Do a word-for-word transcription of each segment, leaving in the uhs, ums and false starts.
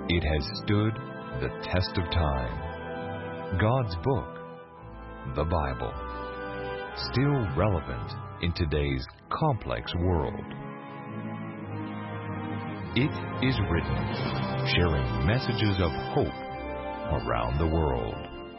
It has stood the test of time. God's book, the Bible, still relevant in today's complex world. It is written, sharing messages of hope around the world.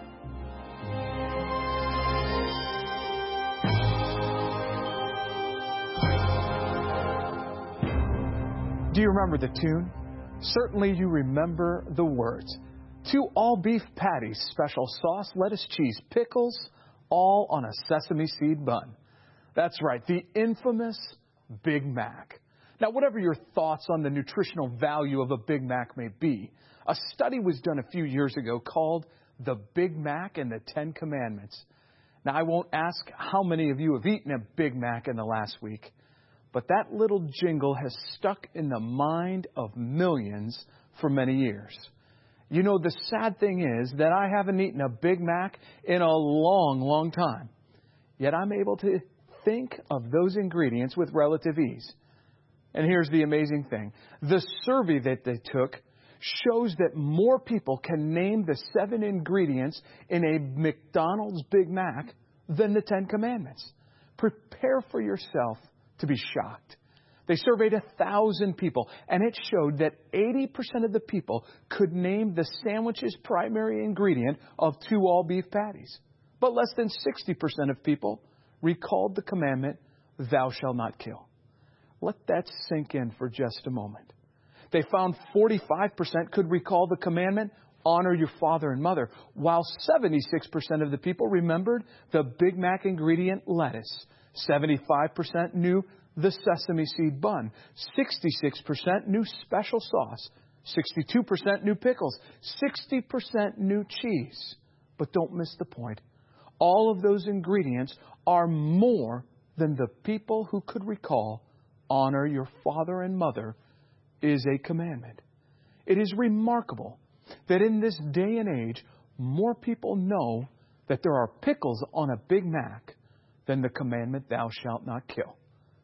Do you remember the tune? Certainly you remember the words. Two all-beef patties, special sauce, lettuce, cheese, pickles, all on a sesame seed bun. That's right, the infamous Big Mac. Now, whatever your thoughts on the nutritional value of a Big Mac may be, a study was done a few years ago called The Big Mac and the Ten Commandments. Now, I won't ask how many of you have eaten a Big Mac in the last week, but that little jingle has stuck in the mind of millions for many years. You know, the sad thing is that I haven't eaten a Big Mac in a long, long time. Yet I'm able to think of those ingredients with relative ease. And here's the amazing thing. The survey that they took shows that more people can name the seven ingredients in a McDonald's Big Mac than the Ten Commandments. Prepare for yourself to be shocked. They surveyed a thousand people, and it showed that eighty percent of the people could name the sandwich's primary ingredient of two all-beef patties. But less than sixty percent of people recalled the commandment, "Thou shalt not kill." Let that sink in for just a moment. They found forty-five percent could recall the commandment, "Honor your father and mother," while seventy-six percent of the people remembered the Big Mac ingredient lettuce. seventy-five percent knew the sesame seed bun. sixty-six percent knew special sauce. sixty-two percent knew pickles. sixty percent knew cheese. But don't miss the point. All of those ingredients are more than the people who could recall, "Honor your father and mother" is a commandment. It is remarkable that in this day and age, more people know that there are pickles on a Big Mac than the commandment, "Thou shalt not kill."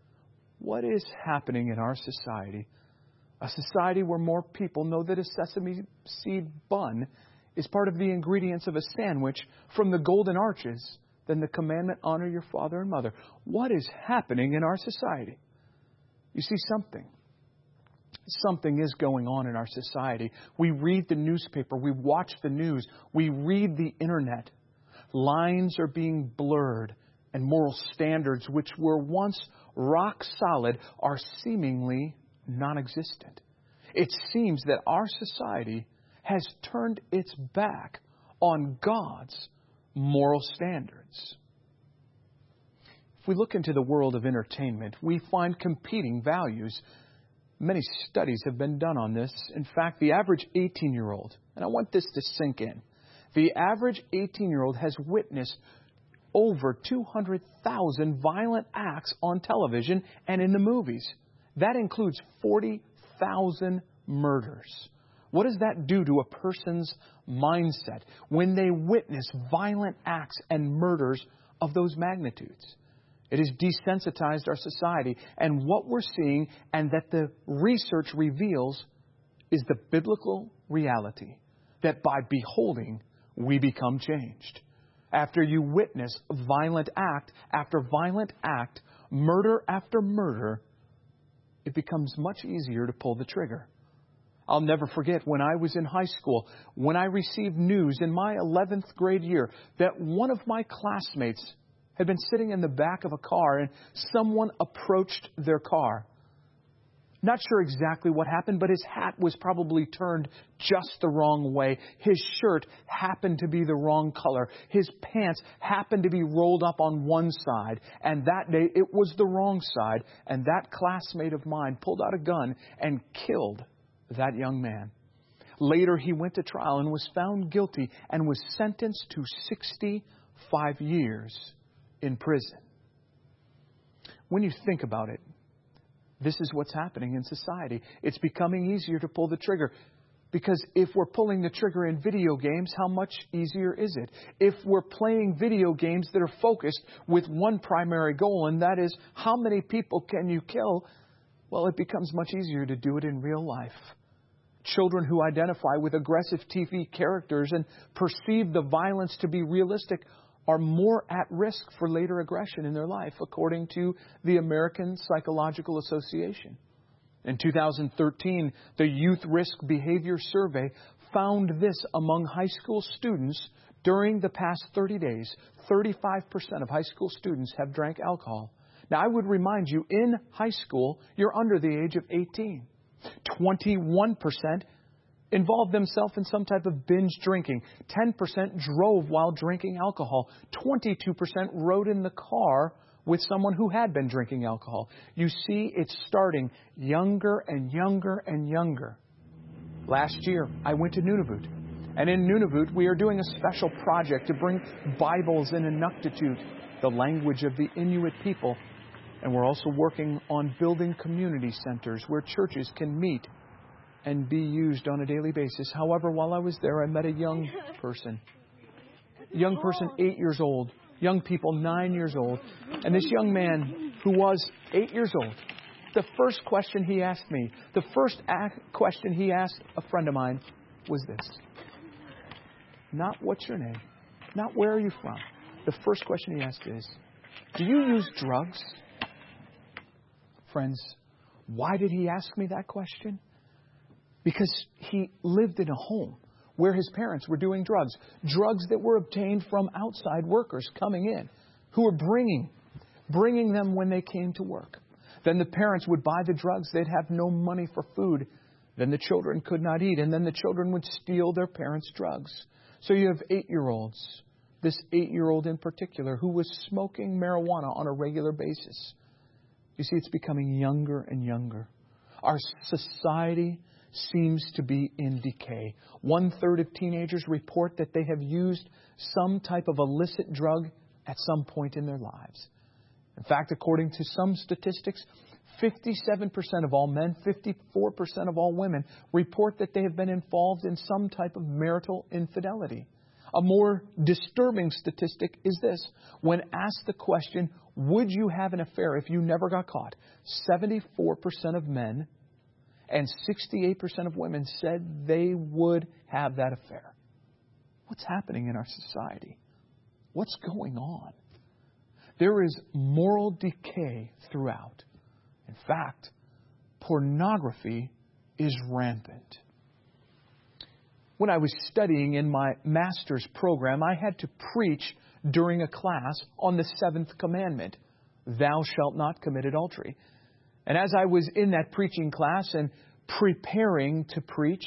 What is happening in our society? A society where more people know that a sesame seed bun is part of the ingredients of a sandwich from the Golden Arches than the commandment, "Honor your father and mother." What is happening in our society? You see, something. Something is going on in our society. We read the newspaper. We watch the news. We read the internet. Lines are being blurred, and moral standards, which were once rock solid, are seemingly non-existent. It seems that our society has turned its back on God's moral standards. If we look into the world of entertainment, we find competing values. Many studies have been done on this. In fact, the average eighteen-year-old, and I want this to sink in, the average eighteen-year-old has witnessed over two hundred thousand violent acts on television and in the movies. That includes forty thousand murders. What does that do to a person's mindset when they witness violent acts and murders of those magnitudes? It has desensitized our society, and what we're seeing and that the research reveals is the biblical reality that by beholding, we become changed. After you witness violent act after violent act, murder after murder, it becomes much easier to pull the trigger. I'll never forget when I was in high school, when I received news in my eleventh grade year that one of my classmates had been sitting in the back of a car and someone approached their car. Not sure exactly what happened, but his hat was probably turned just the wrong way. His shirt happened to be the wrong color. His pants happened to be rolled up on one side. And that day it was the wrong side. And that classmate of mine pulled out a gun and killed that young man. Later he went to trial and was found guilty and was sentenced to sixty-five years in prison. When you think about it, this is what's happening in society. It's becoming easier to pull the trigger. Because if we're pulling the trigger in video games, how much easier is it? If we're playing video games that are focused with one primary goal, and that is how many people can you kill, well, it becomes much easier to do it in real life. Children who identify with aggressive T V characters and perceive the violence to be realistic are more at risk for later aggression in their life, according to the American Psychological Association. In two thousand thirteen, the Youth Risk Behavior Survey found this among high school students. During the past thirty days, thirty-five percent of high school students have drank alcohol. Now, I would remind you, in high school, you're under the age of eighteen. twenty-one percent involved themselves in some type of binge drinking. ten percent drove while drinking alcohol. twenty-two percent rode in the car with someone who had been drinking alcohol. You see, it's starting younger and younger and younger. Last year, I went to Nunavut. And in Nunavut, we are doing a special project to bring Bibles in Inuktitut, the language of the Inuit people. And we're also working on building community centers where churches can meet and be used on a daily basis. However, while I was there, I met a young person. Young person, eight years old. Young people, nine years old. And this young man who was eight years old, the first question he asked me, the first question he asked a friend of mine was this. Not what's your name, not where are you from. The first question he asked is, do you use drugs? Friends, why did he ask me that question? Because he lived in a home where his parents were doing drugs. Drugs that were obtained from outside workers coming in, who were bringing, bringing them when they came to work. Then the parents would buy the drugs. They'd have no money for food. Then the children could not eat. And then the children would steal their parents' drugs. So you have eight-year-olds, this eight-year-old in particular, who was smoking marijuana on a regular basis. You see, it's becoming younger and younger. Our society seems to be in decay. One-third of teenagers report that they have used some type of illicit drug at some point in their lives. In fact, according to some statistics, fifty-seven percent of all men, fifty-four percent of all women report that they have been involved in some type of marital infidelity. A more disturbing statistic is this. When asked the question, would you have an affair if you never got caught? seventy-four percent of men and sixty-eight percent of women said they would have that affair. What's happening in our society? What's going on? There is moral decay throughout. In fact, pornography is rampant. When I was studying in my master's program, I had to preach during a class on the seventh commandment, thou shalt not commit adultery. And as I was in that preaching class and preparing to preach,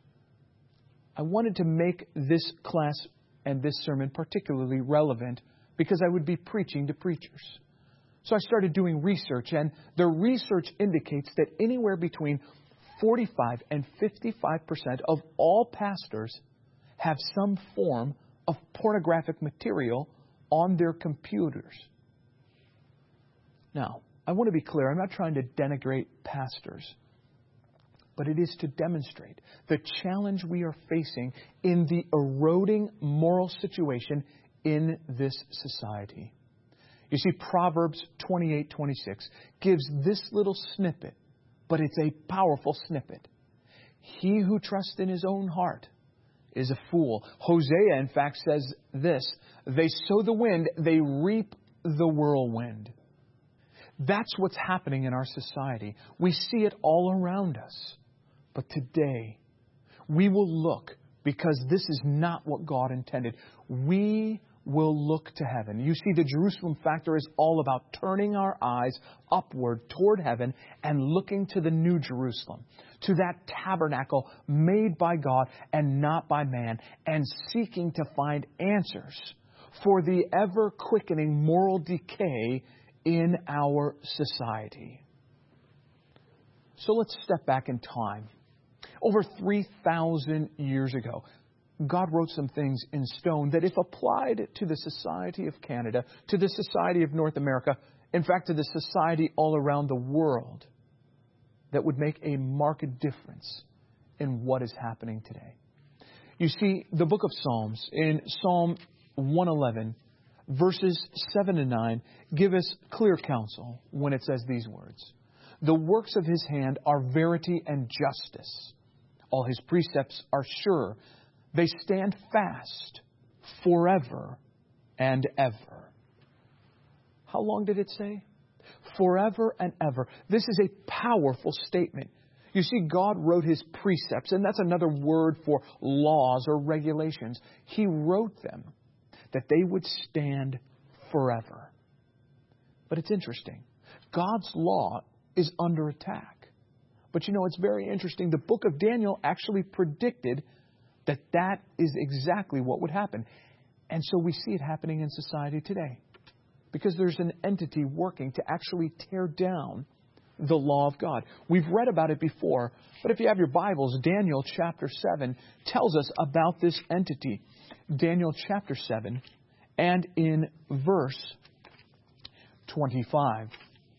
I wanted to make this class and this sermon particularly relevant because I would be preaching to preachers. So I started doing research, and the research indicates that anywhere between forty-five and fifty-five percent of all pastors have some form of pornographic material on their computers. Now, I want to be clear. I'm not trying to denigrate pastors, but it is to demonstrate the challenge we are facing in the eroding moral situation in this society. You see, Proverbs twenty-eight twenty-six gives this little snippet, but it's a powerful snippet. He who trusts in his own heart is a fool. Hosea, in fact, says this, they sow the wind, they reap the whirlwind. That's what's happening in our society. We see it all around us. But today, we will look, because this is not what God intended. We will look to heaven. You see, the Jerusalem factor is all about turning our eyes upward toward heaven and looking to the new Jerusalem, to that tabernacle made by God and not by man, and seeking to find answers for the ever-quickening moral decay in our society. So let's step back in time. Over three thousand years ago, God wrote some things in stone that if applied to the society of Canada, to the society of North America, in fact, to the society all around the world, that would make a marked difference in what is happening today. You see, the book of Psalms, in Psalm one eleven, verses seven and nine, give us clear counsel when it says these words. The works of his hand are verity and justice. All His precepts are sure. They stand fast forever and ever. How long did it say? Forever and ever. This is a powerful statement. You see, God wrote His precepts, and that's another word for laws or regulations. He wrote them that they would stand forever. But it's interesting. God's law is under attack. But you know, it's very interesting. The book of Daniel actually predicted that that is exactly what would happen. And so we see it happening in society today. Because there's an entity working to actually tear down the law of God. We've read about it before, but if you have your Bibles, Daniel chapter seven tells us about this entity. Daniel chapter seven, and in verse twenty-five.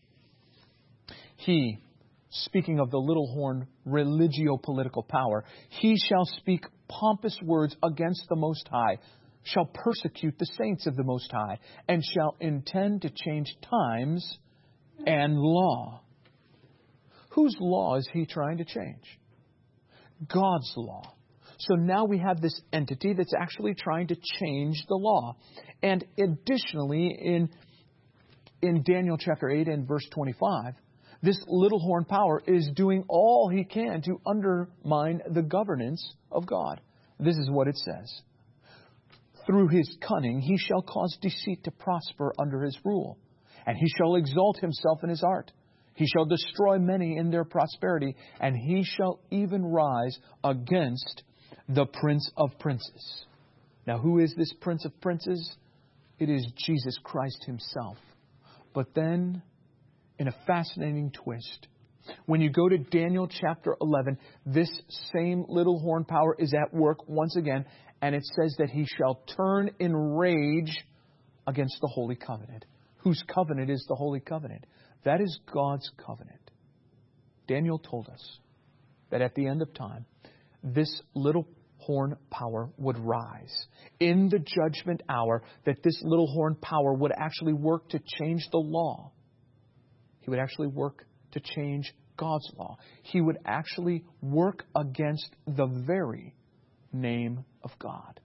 He, speaking of the little horn religio-political power, he shall speak pompous words against the Most High, shall persecute the saints of the Most High, and shall intend to change times and law. Whose law is he trying to change? God's law. So now we have this entity that's actually trying to change the law. And additionally, in, in Daniel chapter eight and verse twenty-five, this little horn power is doing all he can to undermine the governance of God. This is what it says. Through his cunning he shall cause deceit to prosper under his rule, and he shall exalt himself in his art. He shall destroy many in their prosperity, and he shall even rise against the Prince of Princes. Now, who is this Prince of Princes? It is Jesus Christ Himself. But then, in a fascinating twist, when you go to Daniel chapter eleven, this same little horn power is at work once again, and it says that he shall turn in rage against the Holy Covenant. Whose covenant is the Holy Covenant? That is God's covenant. Daniel told us that at the end of time, this little horn power would rise. In the judgment hour, that this little horn power would actually work to change the law. He would actually work to change God's law. He would actually work against the very name of God.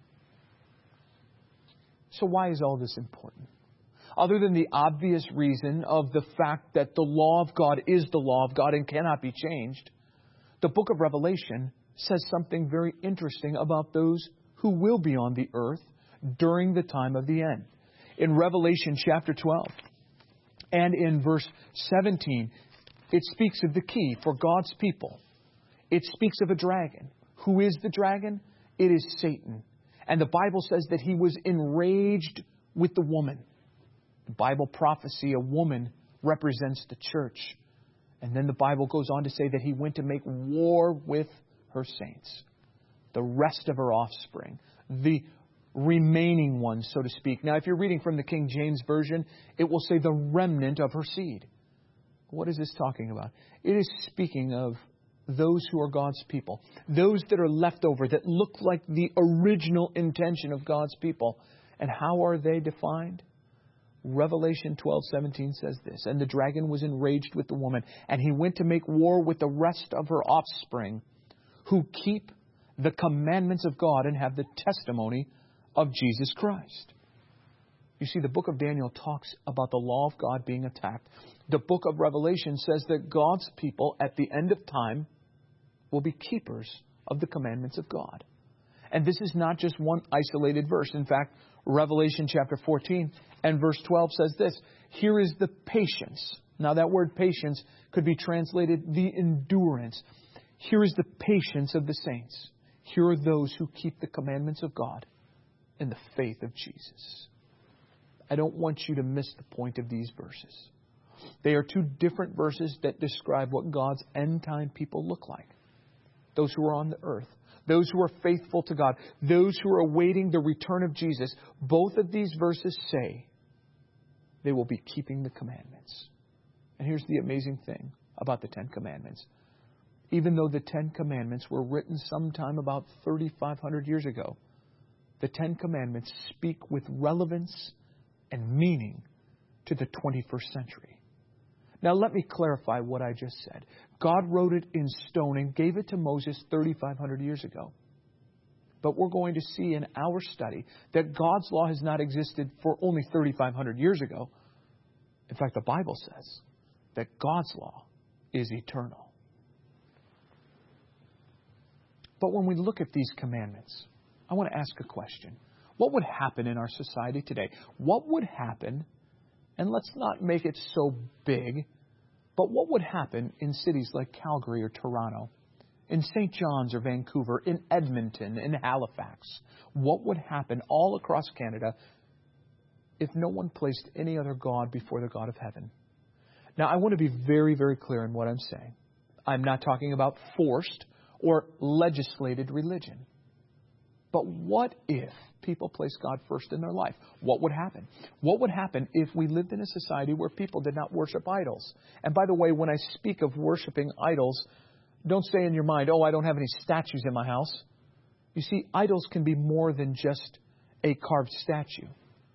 So why is all this important? Other than the obvious reason of the fact that the law of God is the law of God and cannot be changed, the book of Revelation says something very interesting about those who will be on the earth during the time of the end. In Revelation chapter twelve and in verse seventeen, it speaks of the key for God's people. It speaks of a dragon. Who is the dragon? It is Satan. And the Bible says that he was enraged with the woman. The Bible prophecy, a woman represents the church. And then the Bible goes on to say that he went to make war with her saints, the rest of her offspring, the remaining ones, so to speak. Now, if you're reading from the King James Version, it will say the remnant of her seed. What is this talking about? It is speaking of those who are God's people, those that are left over, that look like the original intention of God's people. And how are they defined? Revelation twelve seventeen says this, and the dragon was enraged with the woman, and he went to make war with the rest of her offspring, who keep the commandments of God and have the testimony of Jesus Christ. You see, the book of Daniel talks about the law of God being attacked. The book of Revelation says that God's people at the end of time will be keepers of the commandments of God. And this is not just one isolated verse. In fact, Revelation chapter fourteen and verse twelve says this, here is the patience. Now that word patience could be translated the endurance. Here is the patience of the saints. Here are those who keep the commandments of God in the faith of Jesus. I don't want you to miss the point of these verses. They are two different verses that describe what God's end time people look like. Those who are on the earth, those who are faithful to God, those who are awaiting the return of Jesus. Both of these verses say they will be keeping the commandments. And here's the amazing thing about the Ten Commandments. Even though the Ten Commandments were written sometime about thirty-five hundred years ago, the Ten Commandments speak with relevance and meaning to the twenty-first century. Now let me clarify what I just said. God wrote it in stone and gave it to Moses thirty-five hundred years ago. But we're going to see in our study that God's law has not existed for only thirty-five hundred years ago. In fact, the Bible says that God's law is eternal. But when we look at these commandments, I want to ask a question. What would happen in our society today? What would happen, and let's not make it so big, but what would happen in cities like Calgary or Toronto, in Saint John's or Vancouver, in Edmonton, in Halifax? What would happen all across Canada if no one placed any other God before the God of heaven? Now, I want to be very, very clear in what I'm saying. I'm not talking about forced or legislated religion. But what if people place God first in their life? What would happen? What would happen if we lived in a society where people did not worship idols? And by the way, when I speak of worshiping idols, don't say in your mind, oh, I don't have any statues in my house. You see, idols can be more than just a carved statue.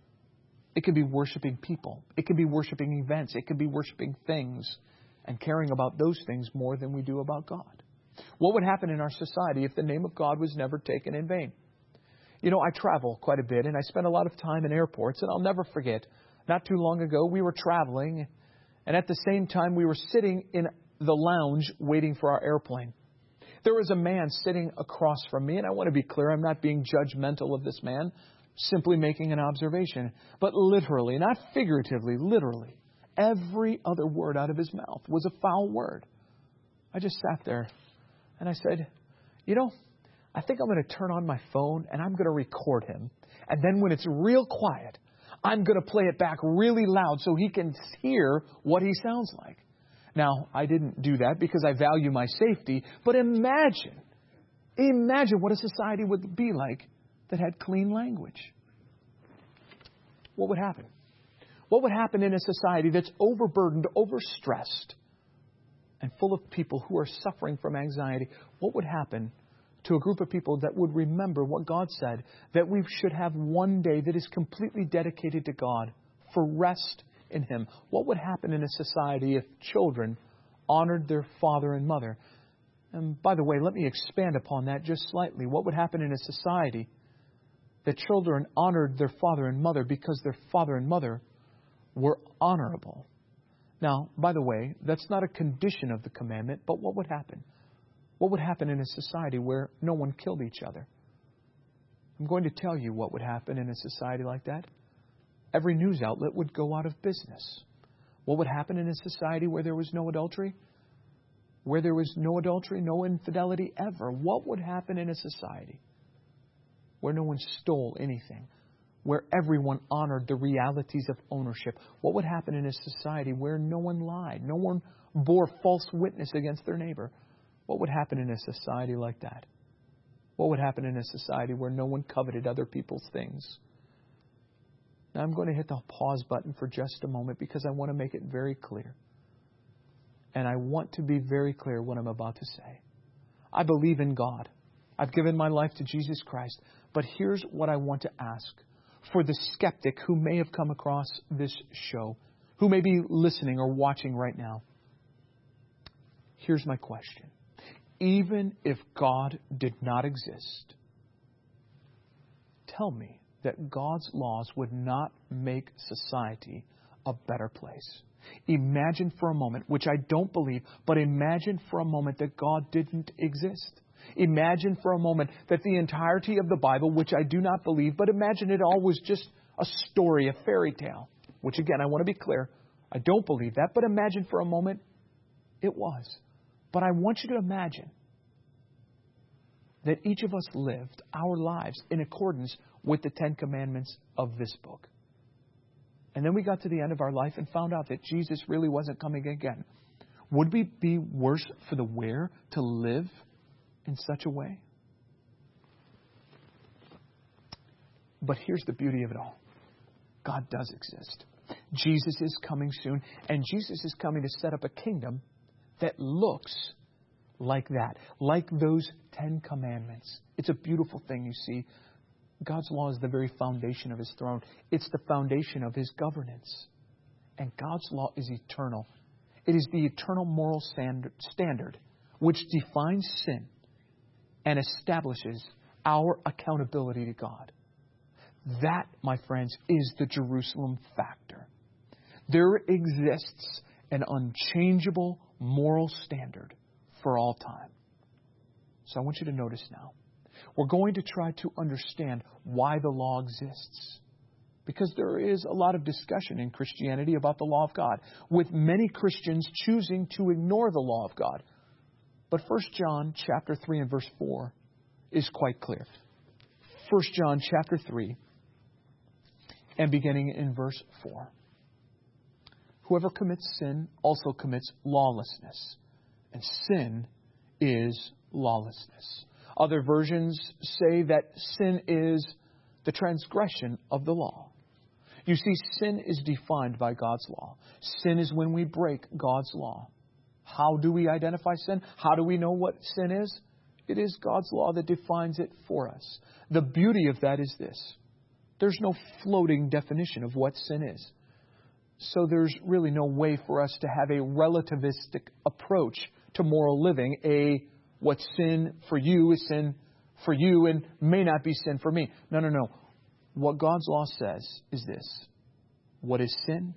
It can be worshiping people. It can be worshiping events. It can be worshiping things and caring about those things more than we do about God. What would happen in our society if the name of God was never taken in vain? You know, I travel quite a bit, and I spend a lot of time in airports, and I'll never forget, not too long ago, we were traveling, and at the same time, we were sitting in the lounge waiting for our airplane. There was a man sitting across from me, and I want to be clear, I'm not being judgmental of this man, simply making an observation. But literally, not figuratively, literally, every other word out of his mouth was a foul word. I just sat there, and I said, you know, I think I'm going to turn on my phone and I'm going to record him. And then when it's real quiet, I'm going to play it back really loud so he can hear what he sounds like. Now, I didn't do that because I value my safety. But imagine, imagine what a society would be like that had clean language. What would happen? What would happen in a society that's overburdened, overstressed, and full of people who are suffering from anxiety? What would happen to a group of people that would remember what God said, that we should have one day that is completely dedicated to God for rest in Him? What would happen in a society if children honored their father and mother? And by the way, let me expand upon that just slightly. What would happen in a society that children honored their father and mother because their father and mother were honorable? Now, by the way, that's not a condition of the commandment, but what would happen? What would happen in a society where no one killed each other? I'm going to tell you what would happen in a society like that. Every news outlet would go out of business. What would happen in a society where there was no adultery? Where there was no adultery, no infidelity ever. What would happen in a society where no one stole anything? Where everyone honored the realities of ownership? What would happen in a society where no one lied? No one bore false witness against their neighbor? What would happen in a society like that? What would happen in a society where no one coveted other people's things? Now, I'm going to hit the pause button for just a moment because I want to make it very clear. And I want to be very clear what I'm about to say. I believe in God. I've given my life to Jesus Christ. But here's what I want to ask. For the skeptic who may have come across this show, who may be listening or watching right now, here's my question. Even if God did not exist, tell me that God's laws would not make society a better place. Imagine for a moment, which I don't believe, but imagine for a moment that God didn't exist. Imagine for a moment that the entirety of the Bible, which I do not believe, but imagine it all was just a story, a fairy tale, which again, I want to be clear, I don't believe that, but imagine for a moment it was. But I want you to imagine that each of us lived our lives in accordance with the Ten Commandments of this book. And then we got to the end of our life and found out that Jesus really wasn't coming again. Would we be worse for the wear to live in such a way? But here's the beauty of it all. God does exist. Jesus is coming soon, and Jesus is coming to set up a kingdom that looks like that, like those Ten Commandments. It's a beautiful thing, you see. God's law is the very foundation of His throne. It's the foundation of His governance. And God's law is eternal. It is the eternal moral standard which defines sin and establishes our accountability to God. That, my friends, is the Jerusalem factor. There exists an unchangeable moral standard for all time. So I want you to notice now. We're going to try to understand why the law exists. Because there is a lot of discussion in Christianity about the law of God, with many Christians choosing to ignore the law of God. But First John chapter three and verse four is quite clear. First John chapter three and beginning in verse four. Whoever commits sin also commits lawlessness, and sin is lawlessness. Other versions say that sin is the transgression of the law. You see, sin is defined by God's law. Sin is when we break God's law. How do we identify sin? How do we know what sin is? It is God's law that defines it for us. The beauty of that is this. There's no floating definition of what sin is. So there's really no way for us to have a relativistic approach to moral living. A what's sin for you is sin for you and may not be sin for me. No, no, no. What God's law says is this. What is sin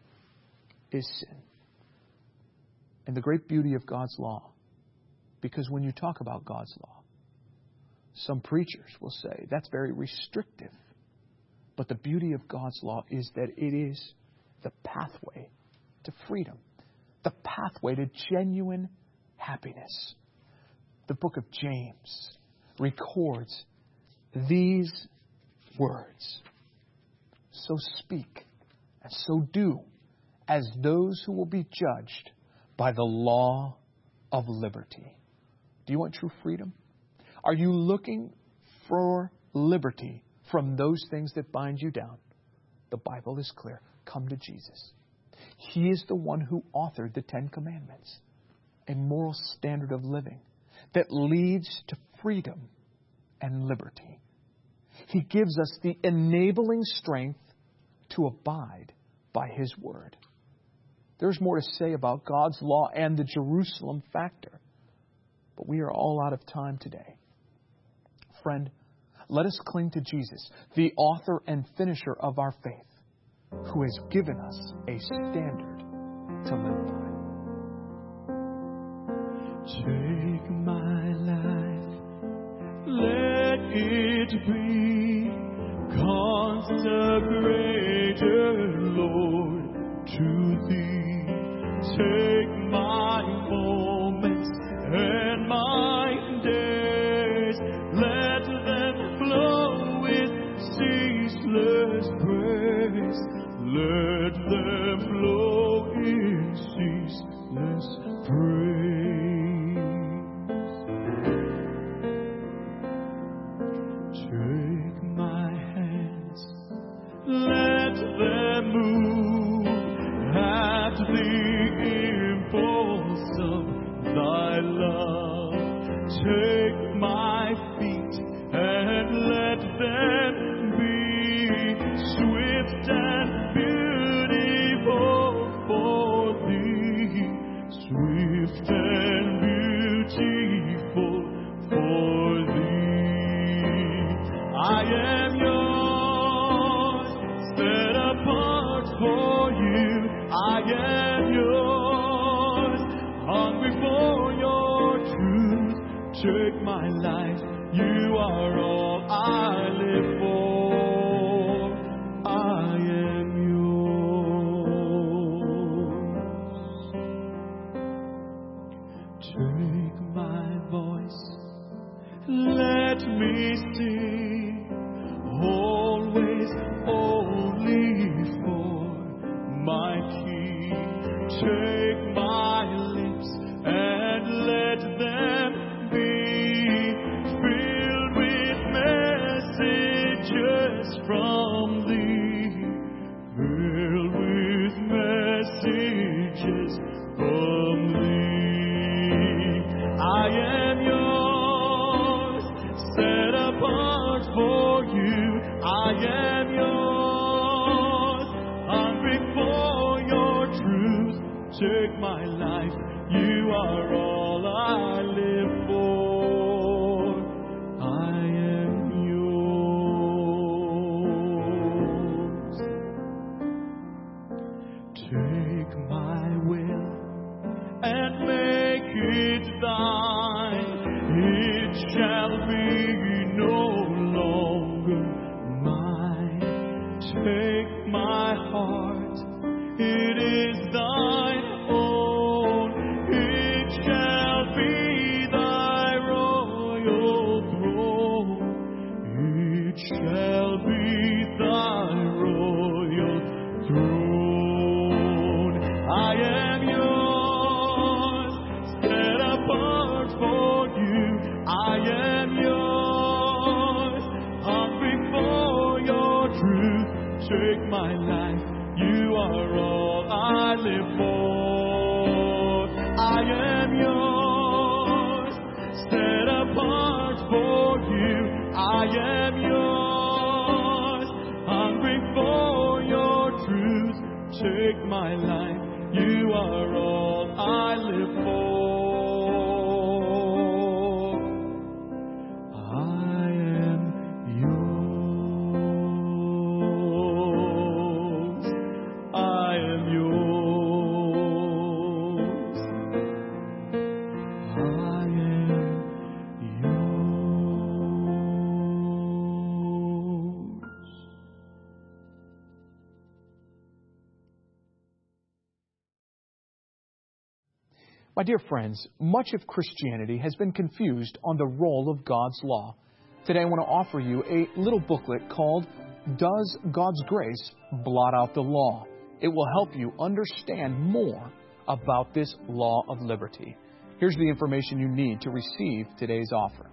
is sin. And the great beauty of God's law, because when you talk about God's law, some preachers will say that's very restrictive. But the beauty of God's law is that it is the pathway to freedom, the pathway to genuine happiness. The book of James records these words. So speak and so do as those who will be judged by the law of liberty. Do you want true freedom? Are you looking for liberty from those things that bind you down? The Bible is clear. Come to Jesus. He is the one who authored the Ten Commandments, a moral standard of living that leads to freedom and liberty. He gives us the enabling strength to abide by His Word. There's more to say about God's law and the Jerusalem factor, but we are all out of time today. Friend, let us cling to Jesus, the author and finisher of our faith, who has given us a standard to live by. Take my life, let it be consecrated, Lord, to Thee. Take my moments and my days, let them flow with ceaseless praise. Let them flow in ceaseless praise. Take my hands, let them move at the impulse of Thy love. Take my feet and let them be swift and beautiful for Thee, swift and beautiful for Thee. I am yours, set apart for You. I am yours, hungry for Your truth. Take my life, You are all I live for. I am yours. Take my voice, let me sing, always only for my King. Take my lips and let them be filled with messages from Thee, filled with messages from Thee. I am yours, set apart for You. I am yours, hungry for Your truth. take my life. You are all I live for. I am yours. Take my will and make it thine. It shall be no longer mine. Take my heart, it is thine own. It shall be thy royal throne. It shall be thy royal throne. I am yours, set apart for you. I am yours, hungry for your truth. Take my life, you are all I live for. I am yours, set apart for you. I am yours, hungry for your truth. Take my life, you are all I live for. I am yours. I am yours. I am yours. My dear friends, much of Christianity has been confused on the role of God's law. Today I want to offer you a little booklet called Does God's Grace Blot Out the Law? It will help you understand more about this law of liberty. Here's the information you need to receive today's offer.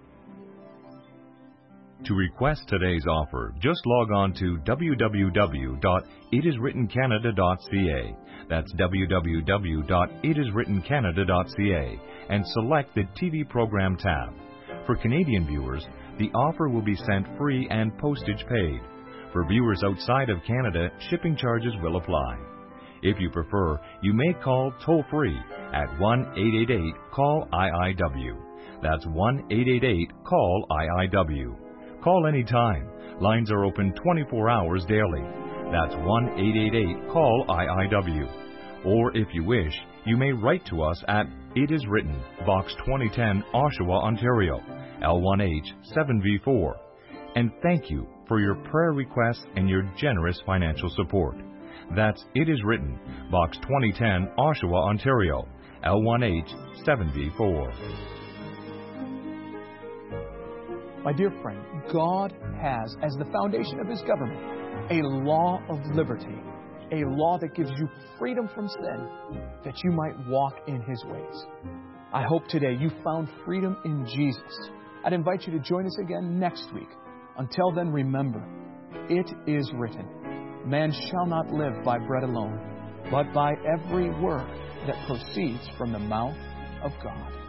To request today's offer, just log on to w w w dot it is written canada dot c a. That's w w w dot it is written canada dot c a and select the T V program tab. For Canadian viewers, the offer will be sent free and postage paid. For viewers outside of Canada, shipping charges will apply. If you prefer, you may call toll-free at one eight eight eight call I I W. That's one eight eight eight call I I W. Call anytime. Lines are open twenty-four hours daily. That's one eight eight eight call I I W. Or if you wish, you may write to us at It Is Written, Box twenty ten, Oshawa, Ontario, L one H seven V four. And thank you for your prayer requests and your generous financial support. That's It Is Written, Box twenty ten, Oshawa, Ontario, L one H seven V four. My dear friend, God has, as the foundation of His government, a law of liberty, a law that gives you freedom from sin, that you might walk in His ways. I hope today you found freedom in Jesus. I'd invite you to join us again next week. Until then, remember, it is written, man shall not live by bread alone, but by every word that proceeds from the mouth of God.